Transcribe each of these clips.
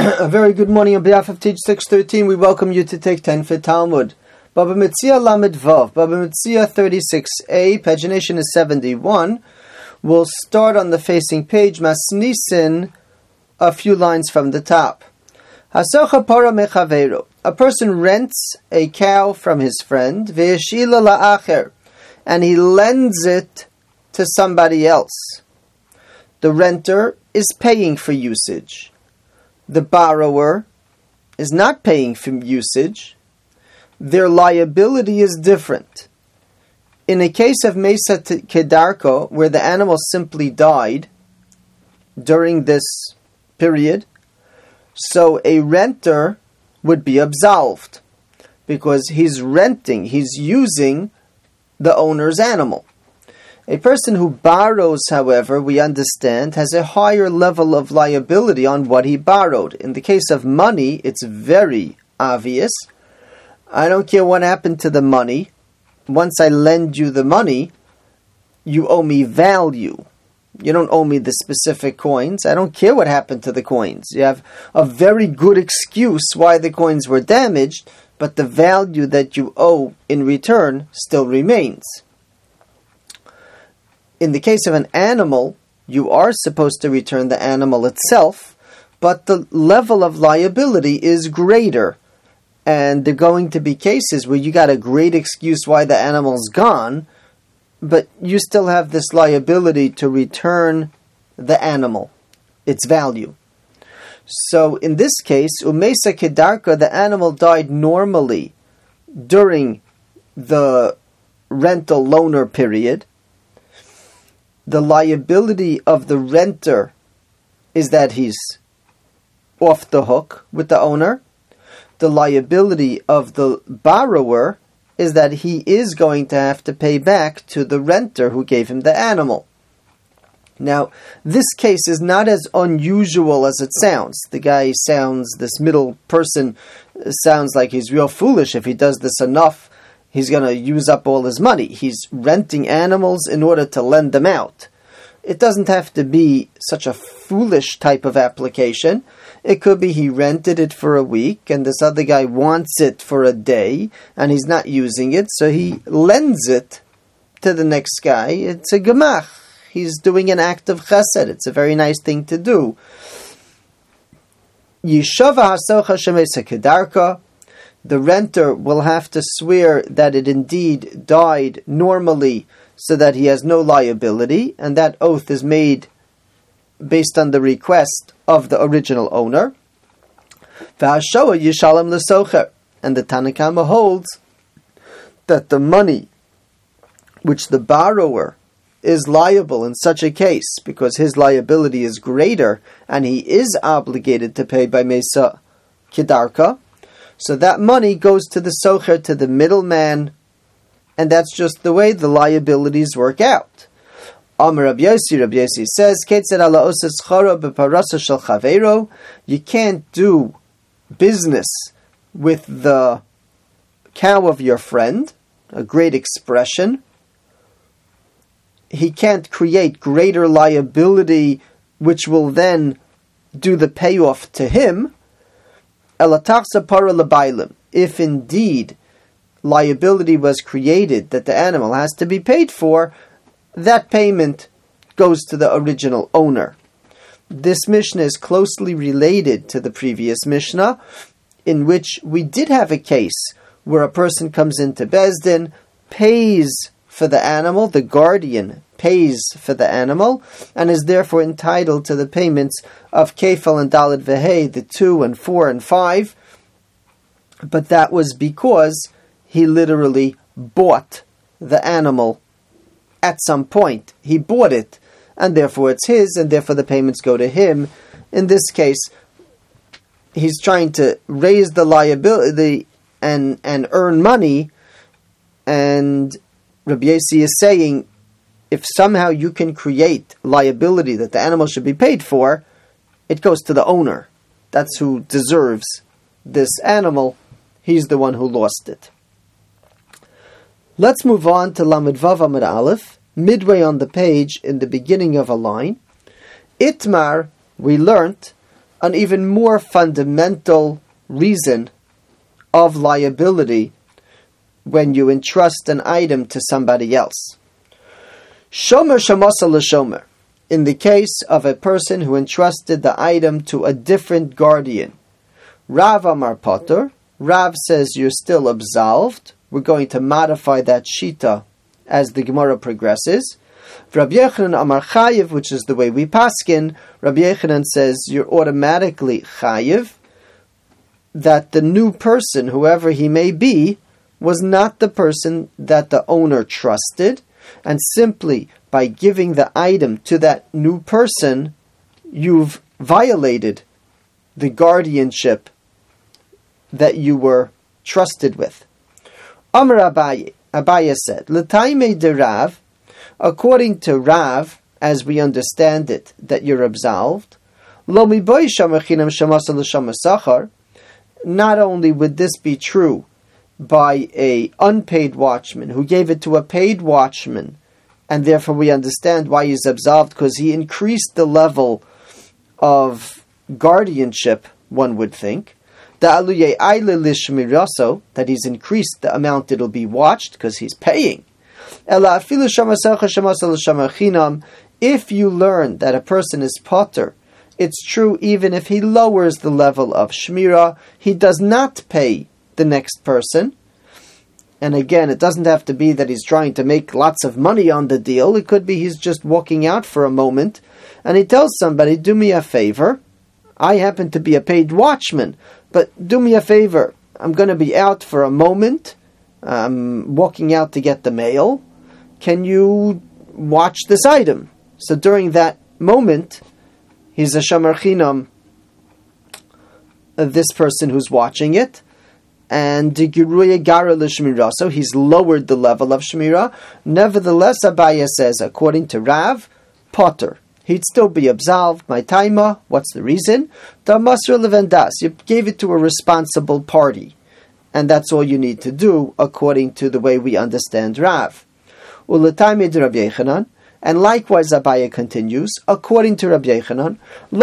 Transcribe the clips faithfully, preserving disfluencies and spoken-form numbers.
A very good morning on behalf of Teach six thirteen. We welcome you to take ten for Talmud. Baba Metzia Lamed Vav, Baba Metzia thirty-six a, pagination is seventy-one. We'll start on the facing page, Masnisin, a few lines from the top. Hasocha para mechaveiro. A person rents a cow from his friend, ve'yeshila la'acher, and he lends it to somebody else. The renter is paying for usage. The borrower is not paying for usage. Their liability is different. In a case of Mesa Kedarko, where the animal simply died during this period, so a renter would be absolved because he's renting, he's using the owner's animal. A person who borrows, however, we understand, has a higher level of liability on what he borrowed. In the case of money, it's very obvious. I don't care what happened to the money. Once I lend you the money, you owe me value. You don't owe me the specific coins. I don't care what happened to the coins. You have a very good excuse why the coins were damaged, but the value that you owe in return still remains. In the case of an animal, you are supposed to return the animal itself, but the level of liability is greater. And there are going to be cases where you got a great excuse why the animal's gone, but you still have this liability to return the animal, its value. So in this case, Umesa Kedarka, the animal died normally during the rental loaner period. The liability of the renter is that he's off the hook with the owner. The liability of the borrower is that he is going to have to pay back to the renter who gave him the animal. Now, this case is not as unusual as it sounds. The guy sounds, this middle person sounds like he's real foolish. If he does this enough, he's going to use up all his money. He's renting animals in order to lend them out. It doesn't have to be such a foolish type of application. It could be he rented it for a week and this other guy wants it for a day and he's not using it, so he lends it to the next guy. It's a gemach. He's doing an act of chesed. It's a very nice thing to do. Yishava hasocha shemesa kedarka. The renter will have to swear that it indeed died normally so that he has no liability, and that oath is made based on the request of the original owner. V'hashoa yishalem l'socher, and the Tanna Kama holds that the money which the borrower is liable in such a case, because his liability is greater and he is obligated to pay by Mesa Kedarka, so that money goes to the socher, to the middleman, and that's just the way the liabilities work out. Amar Rabbi Yossi, Rabbi Yossi says, Ketzer ala osa tzchara b'parasa shel chaveiro. You can't do business with the cow of your friend, a great expression. He can't create greater liability, which will then do the payoff to him. If indeed liability was created that the animal has to be paid for, that payment goes to the original owner. This Mishnah is closely related to the previous Mishnah, in which we did have a case where a person comes into Beis Din, pays for the animal, the guardian pays for the animal, and is therefore entitled to the payments of Kefal and Daled Vehei, the two and four and five, but that was because he literally bought the animal at some point. He bought it, and therefore it's his, and therefore the payments go to him. In this case, he's trying to raise the liability and, and earn money, and Rabbi Yossi is saying, if somehow you can create liability that the animal should be paid for, it goes to the owner. That's who deserves this animal. He's the one who lost it. Let's move on to Lamed Vav Amud Aleph, midway on the page in the beginning of a line. Itmar, we learnt, an even more fundamental reason of liability when you entrust an item to somebody else. Shomer shamasa l'shomer. In the case of a person who entrusted the item to a different guardian, Rav Amar Potter, Rav says you're still absolved. We're going to modify that shita as the Gemara progresses. Rabbi Yochanan Amar Chayiv, which is the way we paskin, Rabbi Yochanan says you're automatically Chayiv, that the new person, whoever he may be, was not the person that the owner trusted, and simply by giving the item to that new person, you've violated the guardianship that you were trusted with. Amar Abaye, Abaye said, L'taime de Rav, according to Rav, as we understand it, that you're absolved, Lo miboy shamachinam shamasa l'shamasachar. Not only would this be true by a unpaid watchman who gave it to a paid watchman, and therefore we understand why he's absolved, because he increased the level of guardianship, one would think. That he's increased the amount it'll be watched, because he's paying. If you learn that a person is potter, it's true even if he lowers the level of shmirah, he does not pay the next person. And again, it doesn't have to be that he's trying to make lots of money on the deal. It could be he's just walking out for a moment, and he tells somebody, do me a favor. I happen to be a paid watchman, but do me a favor. I'm going to be out for a moment. I'm walking out to get the mail. Can you watch this item? So during that moment, he's a shamar chinam, this person who's watching it. And so he's lowered the level of shmirah. Nevertheless, Abaye says, according to Rav, potter. He'd still be absolved. My taima, what's the reason? Da masra levendas. You gave it to a responsible party. And that's all you need to do, according to the way we understand Rav. Uletaime de Rabbi Yochanan. And likewise, Abaye continues, according to Rabbi Yochanan,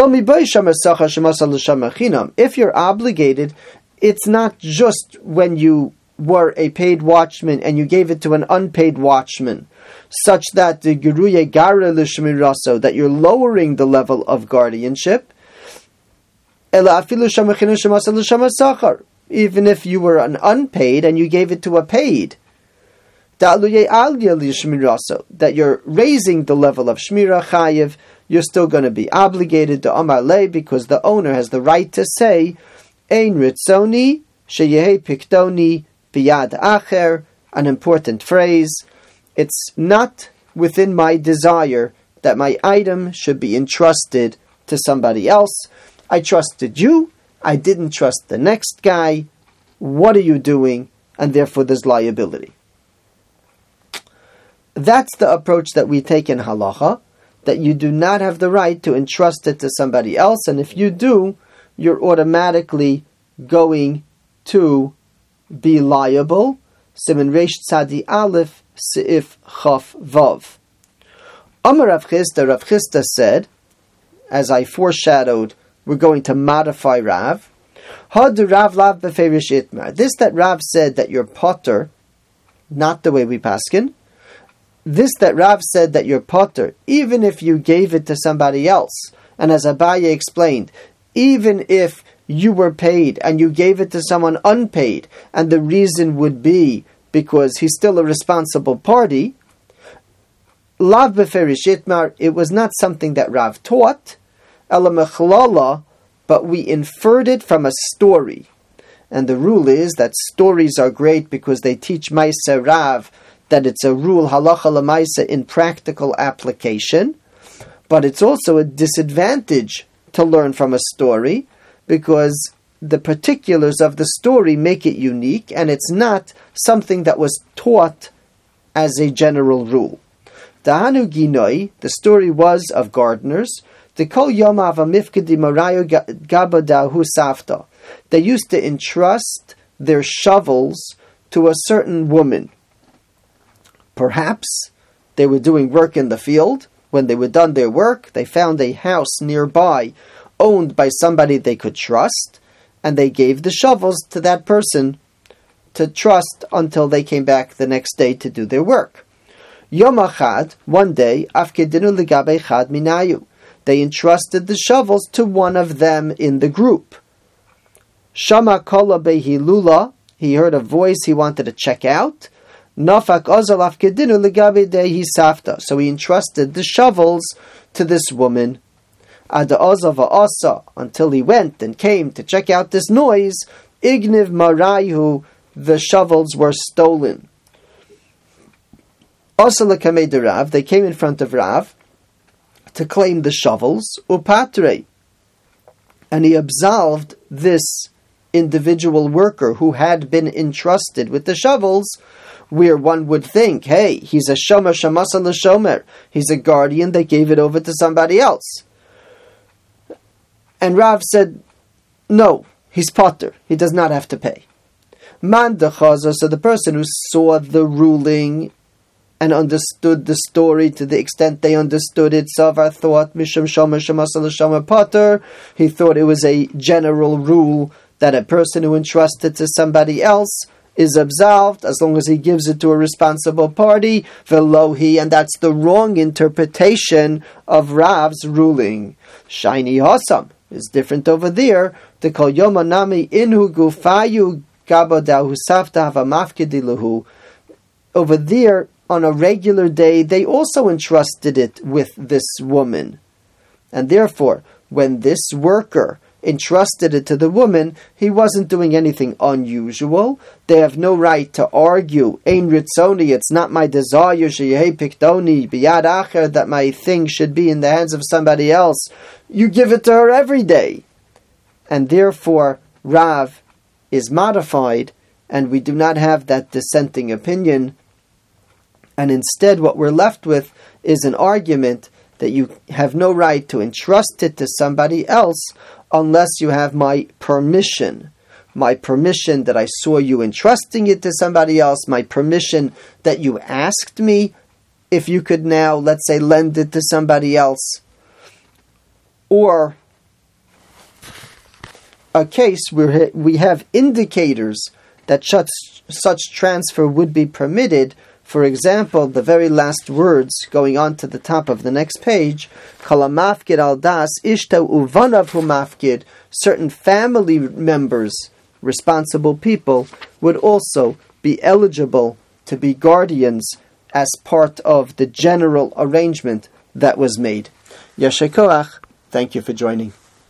if you're obligated, it's not just when you were a paid watchman and you gave it to an unpaid watchman, such that the Geruye Gara L'Shmiraso, that you're lowering the level of guardianship. Even if you were an unpaid and you gave it to a paid, that you're raising the level of Shmira Chayiv, you're still going to be obligated to Amar Le, because the owner has the right to say, Ein ritzoni sheyehe piktoni biyad acher, an important phrase. It's not within my desire that my item should be entrusted to somebody else. I trusted you. I didn't trust the next guy. What are you doing? And therefore there's liability. That's the approach that we take in halacha, that you do not have the right to entrust it to somebody else, and if you do, you're automatically going to be liable. Siman Reish Tzadi Aleph Seif Chaf Vav. Amar Rav Chisda, Rav Chisda said, as I foreshadowed, we're going to modify Rav. Had Rav Lav Beferish Itmar. This that Rav said that you're potter, not the way we paskin. This that Rav said that you're potter, even if you gave it to somebody else. And as Abaye explained, even if you were paid and you gave it to someone unpaid, and the reason would be because he's still a responsible party, Lav Beferish Itmar, it was not something that Rav taught, Ela Mechlala, but we inferred it from a story. And the rule is that stories are great because they teach Maisa Rav that it's a rule halacha l'maisa in practical application, but it's also a disadvantage to learn from a story because the particulars of the story make it unique, and it's not something that was taught as a general rule. Dahanu Ginoi, the story was of gardeners. The Kol Yomav Amifkedi Marayo Gabadahu Safta. They used to entrust their shovels to a certain woman. Perhaps they were doing work in the field. When they were done their work, they found a house nearby owned by somebody they could trust, and they gave the shovels to that person to trust until they came back the next day to do their work. Yom Achad, one day, Afkedinu Ligabe Chad Minayu. They entrusted the shovels to one of them in the group. Shama Kola Behilula, he heard a voice he wanted to check out. Nafak Ozal Afkedinu Ligabe Dehi Safta. So he entrusted the shovels to this woman. Ada Ozal Va'asa, until he went and came to check out this noise. Igniv Marayu, the shovels were stolen. Osalakamei Rav, they came in front of Rav to claim the shovels, upatre, and he absolved this individual worker who had been entrusted with the shovels, where one would think, hey, he's a shomer shamasa l'shomer, he's a guardian that gave it over to somebody else. And Rav said, no, he's potter, he does not have to pay. Man dechaza, so the person who saw the ruling and understood the story to the extent they understood it, Savar thought, Misham Shomer Shemasal Shomer Potter, he thought it was a general rule that a person who entrusted to somebody else is absolved as long as he gives it to a responsible party, Velohi, and that's the wrong interpretation of Rav's ruling. Shiny Hossam is different over there. To call Yomanami Inhu Gufayu Gabodahu Safta Havamafkedilahu. Over there, on a regular day, they also entrusted it with this woman. And therefore, when this worker entrusted it to the woman, he wasn't doing anything unusual. They have no right to argue, Ein Ritzoni, it's not my desire, Sheyehei Piktoni, Biyad Acher, that my thing should be in the hands of somebody else. You give it to her every day. And therefore, Rav is modified, and we do not have that dissenting opinion. And instead what we're left with is an argument that you have no right to entrust it to somebody else unless you have my permission. My permission that I saw you entrusting it to somebody else, my permission that you asked me if you could now, let's say, lend it to somebody else. Or a case where we have indicators that such, such transfer would be permitted. For example, the very last words going on to the top of the next page, Kalamafkid al das ishta uvanav hu mafkid, certain family members, responsible people, would also be eligible to be guardians as part of the general arrangement that was made. Yasher koach, thank you for joining.